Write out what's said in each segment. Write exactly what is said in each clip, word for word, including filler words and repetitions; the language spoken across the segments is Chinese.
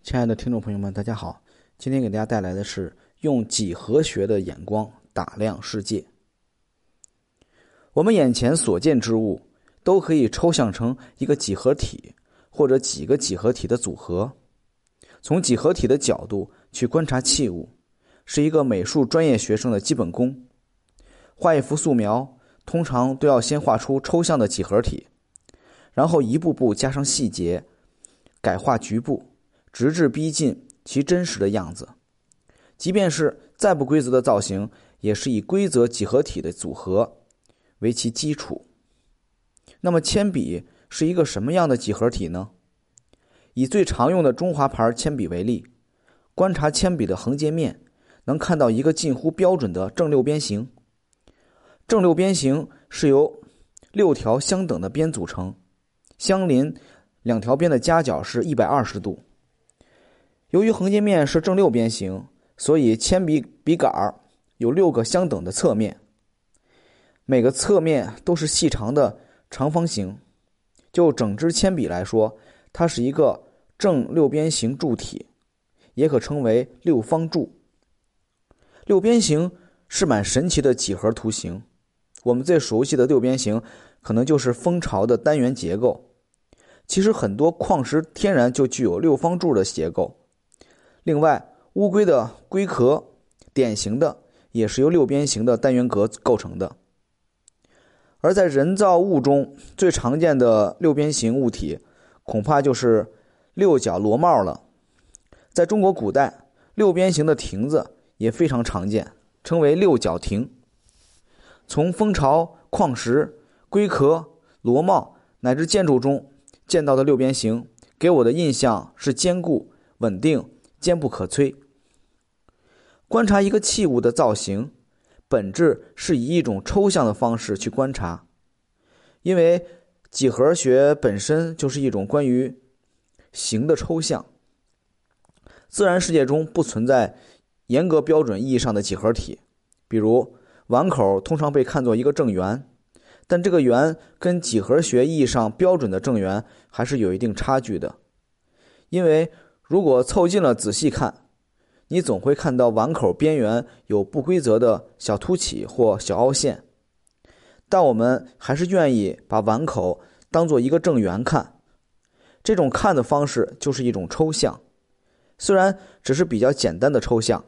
亲爱的听众朋友们，大家好，今天给大家带来的是用几何学的眼光打量世界。我们眼前所见之物都可以抽象成一个几何体或者几个几何体的组合。从几何体的角度去观察器物，是一个美术专业学生的基本功。画一幅素描，通常都要先画出抽象的几何体，然后一步步加上细节，改画局部，直至逼近其真实的样子。即便是再不规则的造型，也是以规则几何体的组合为其基础。那么铅笔是一个什么样的几何体呢？以最常用的中华牌铅笔为例，观察铅笔的横截面，能看到一个近乎标准的正六边形。正六边形是由六条相等的边组成，相邻两条边的夹角是一百二十度。由于横截面是正六边形，所以铅笔笔杆有六个相等的侧面，每个侧面都是细长的长方形。就整支铅笔来说，它是一个正六边形柱体，也可称为六方柱。六边形是蛮神奇的几何图形，我们最熟悉的六边形可能就是蜂巢的单元结构。其实很多矿石天然就具有六方柱的结构。另外，乌龟的龟壳典型的也是由六边形的单元格构成的。而在人造物中最常见的六边形物体，恐怕就是六角螺帽了。在中国古代，六边形的亭子也非常常见，称为六角亭。从蜂巢、矿石、龟壳、螺帽乃至建筑中见到的六边形，给我的印象是坚固、稳定、坚不可摧。观察一个器物的造型，本质是以一种抽象的方式去观察，因为几何学本身就是一种关于形的抽象。自然世界中不存在严格标准意义上的几何体，比如碗口通常被看作一个正圆，但这个圆跟几何学意义上标准的正圆还是有一定差距的。因为如果凑近了仔细看，你总会看到碗口边缘有不规则的小凸起或小凹陷，但我们还是愿意把碗口当作一个正圆看。这种看的方式就是一种抽象，虽然只是比较简单的抽象。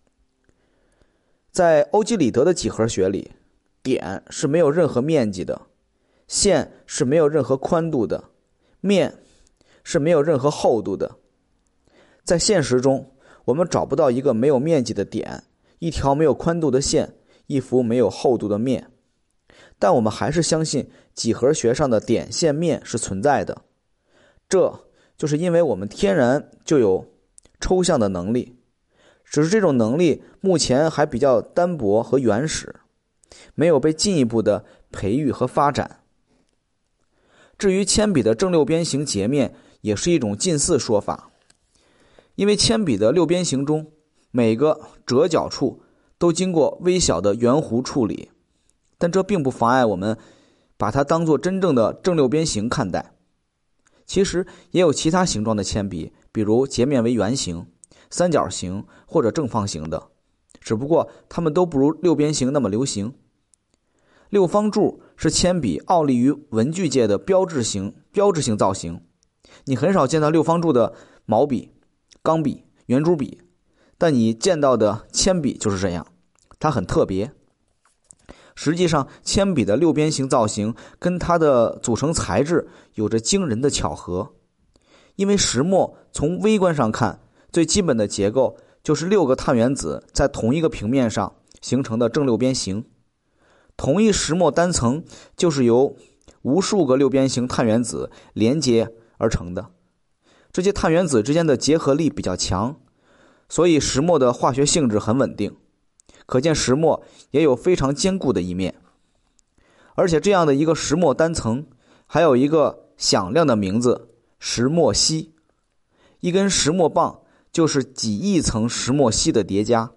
在欧几里得的几何学里，点是没有任何面积的，线是没有任何宽度的，面是没有任何厚度的。在现实中，我们找不到一个没有面积的点，一条没有宽度的线，一幅没有厚度的面。但我们还是相信几何学上的点线面是存在的，这就是因为我们天然就有抽象的能力，只是这种能力目前还比较单薄和原始，没有被进一步的培育和发展。至于铅笔的正六边形截面，也是一种近似说法。因为铅笔的六边形中每个折角处都经过微小的圆弧处理，但这并不妨碍我们把它当作真正的正六边形看待。其实也有其他形状的铅笔，比如截面为圆形、三角形或者正方形的，只不过它们都不如六边形那么流行。六方柱是铅笔傲立于文具界的标志性标志性造型，你很少见到六方柱的毛笔、钢笔、圆珠笔，但你见到的铅笔就是这样，它很特别。实际上，铅笔的六边形造型跟它的组成材质有着惊人的巧合。因为石墨从微观上看，最基本的结构就是六个碳原子在同一个平面上形成的正六边形。同一石墨单层就是由无数个六边形碳原子连接而成的。这些碳原子之间的结合力比较强，所以石墨的化学性质很稳定，可见石墨也有非常坚固的一面。而且这样的一个石墨单层还有一个响亮的名字，石墨烯。一根石墨棒就是几亿层石墨烯的叠加。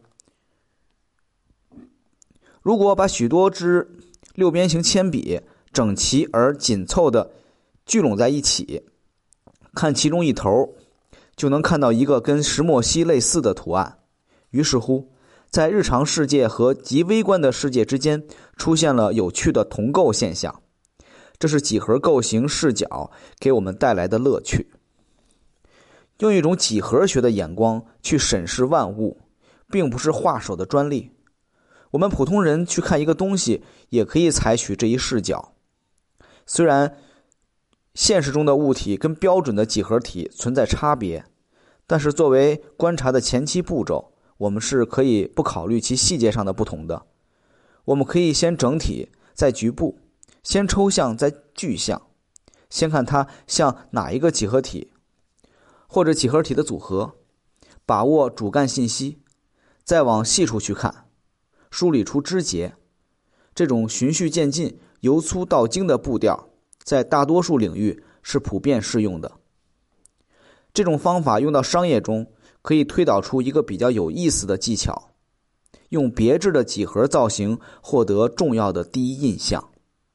如果把许多支六边形铅笔整齐而紧凑地聚拢在一起，看其中一头就能看到一个跟石墨烯类似的图案。于是乎，在日常世界和极微观的世界之间出现了有趣的同构现象，这是几何构型视角给我们带来的乐趣。用一种几何学的眼光去审视万物，并不是画手的专利。我们普通人去看一个东西，也可以采取这一视角。虽然现实中的物体跟标准的几何体存在差别，但是作为观察的前期步骤，我们是可以不考虑其细节上的不同的。我们可以先整体，再局部，先抽象，再具象，先看它像哪一个几何体或者几何体的组合，把握主干信息，再往细处去看，梳理出枝节。这种循序渐进、由粗到精的步调，在大多数领域是普遍适用的。这种方法用到商业中，可以推导出一个比较有意思的技巧，用别致的几何造型获得重要的第一印象。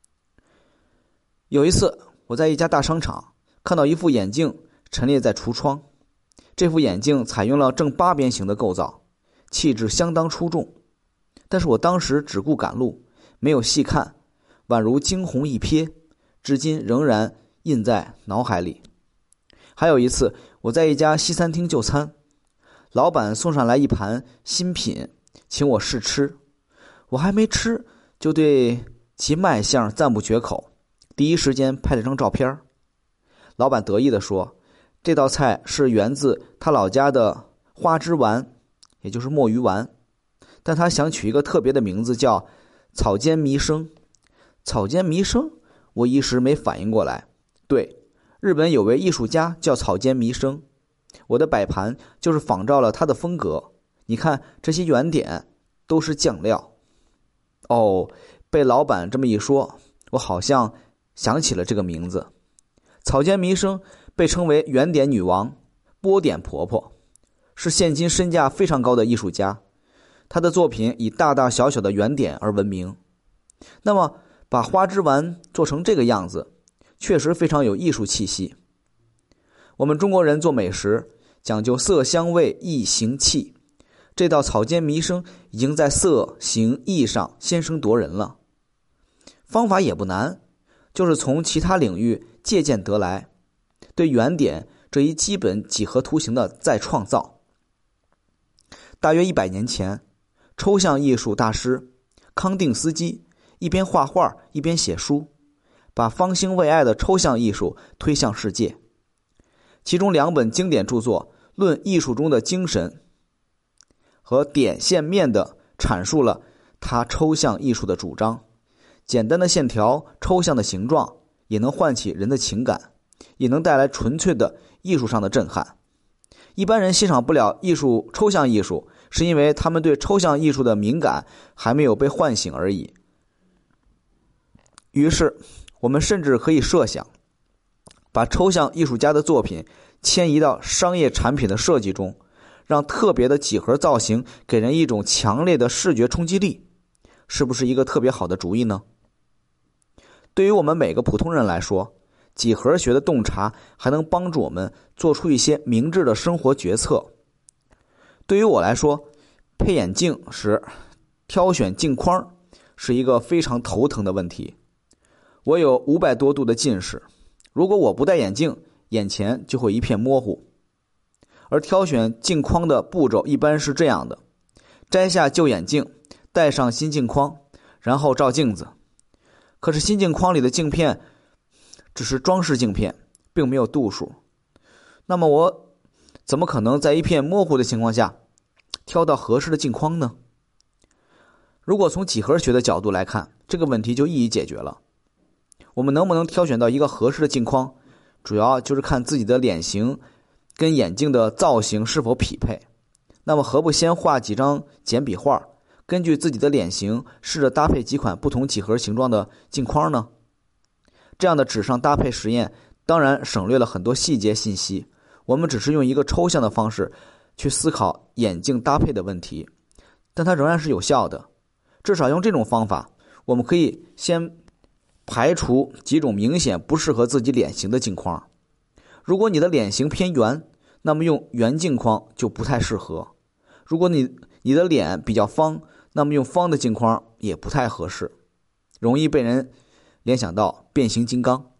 有一次，我在一家大商场看到一副眼镜陈列在橱窗，这副眼镜采用了正八边形的构造，气质相当出众。但是我当时只顾赶路，没有细看，宛如惊鸿一瞥，至今仍然印在脑海里。还有一次，我在一家西餐厅就餐，老板送上来一盘新品，请我试吃。我还没吃，就对其卖相赞不绝口，第一时间拍了张照片。老板得意地说，这道菜是源自他老家的花枝丸，也就是墨鱼丸，但他想取一个特别的名字，叫草间弥生。草间弥生，我一时没反应过来。对，日本有位艺术家叫草间弥生，我的摆盘就是仿照了他的风格。你看这些圆点都是酱料。哦，被老板这么一说，我好像想起了这个名字。草间弥生被称为圆点女王、波点婆婆，是现今身价非常高的艺术家。她的作品以大大小小的圆点而闻名。那么把花枝丸做成这个样子，确实非常有艺术气息。我们中国人做美食讲究色香味意形气，这道草间弥生已经在色形意上先声夺人了。方法也不难，就是从其他领域借鉴得来，对圆点这一基本几何图形的再创造。大约一百年前，抽象艺术大师康定斯基一边画画一边写书，把方兴未艾的抽象艺术推向世界。其中两本经典著作《论艺术中的精神》和《点线面》的阐述了他抽象艺术的主张。简单的线条、抽象的形状也能唤起人的情感，也能带来纯粹的艺术上的震撼。一般人欣赏不了艺术抽象艺术，是因为他们对抽象艺术的敏感还没有被唤醒而已。于是我们甚至可以设想，把抽象艺术家的作品迁移到商业产品的设计中，让特别的几何造型给人一种强烈的视觉冲击力，是不是一个特别好的主意呢？对于我们每个普通人来说，几何学的洞察还能帮助我们做出一些明智的生活决策。对于我来说，配眼镜时挑选镜框是一个非常头疼的问题。我有五百多度的近视，如果我不戴眼镜，眼前就会一片模糊。而挑选镜框的步骤一般是这样的：摘下旧眼镜，戴上新镜框，然后照镜子。可是新镜框里的镜片只是装饰镜片，并没有度数。那么我怎么可能在一片模糊的情况下挑到合适的镜框呢？如果从几何学的角度来看，这个问题就一一解决了。我们能不能挑选到一个合适的镜框，主要就是看自己的脸型跟眼镜的造型是否匹配。那么何不先画几张简笔画，根据自己的脸型试着搭配几款不同几何形状的镜框呢？这样的纸上搭配实验当然省略了很多细节信息，我们只是用一个抽象的方式去思考眼镜搭配的问题，但它仍然是有效的。至少用这种方法，我们可以先排除几种明显不适合自己脸型的镜框。如果你的脸型偏圆， 那么用圆镜框就不太适合。如果你你的脸比较方，那么用方的镜框也不太合适，容易被人联想到变形金刚。